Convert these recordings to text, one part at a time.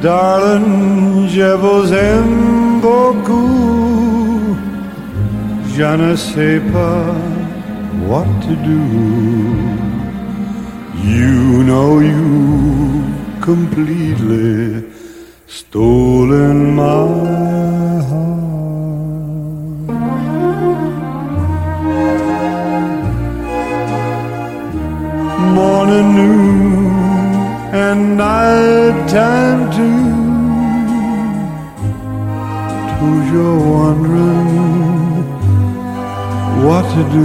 Darling, je vous aime beaucoup. Je ne sais pas what to do. You know you completely stolen my heart. Morning, noon, and night time too. Toujours wondering what to do.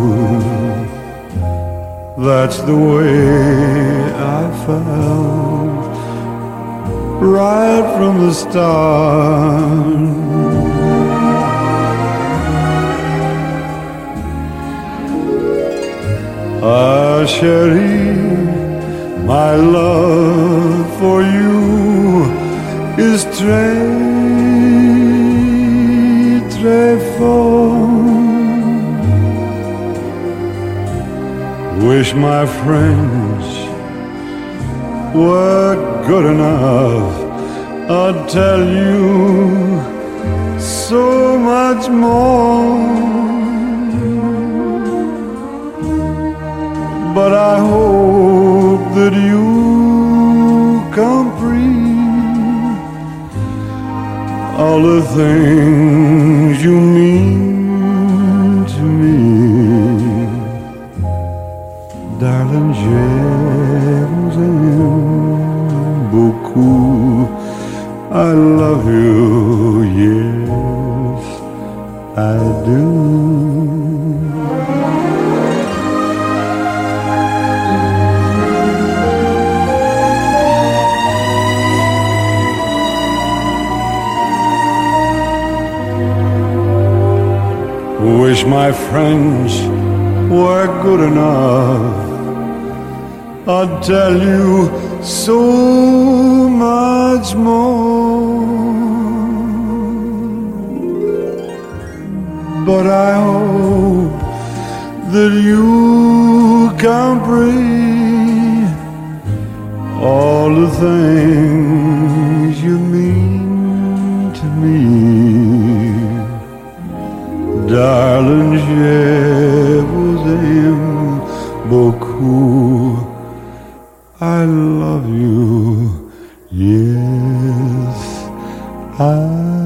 That's the way I felt right from the start. Ah, chérie, my love for you is très, très fort. Wish my friends were good enough. I'd tell you so much more. But I hope that you comprehend all the things you mean to me. Darling, je vous aime beaucoup. I love you, yes, I do. Wish my friends were good enough. I'd tell you so much more. But I hope that you comprehend all the things you mean to me. Darling, je vous aime beaucoup. I love you, yes, I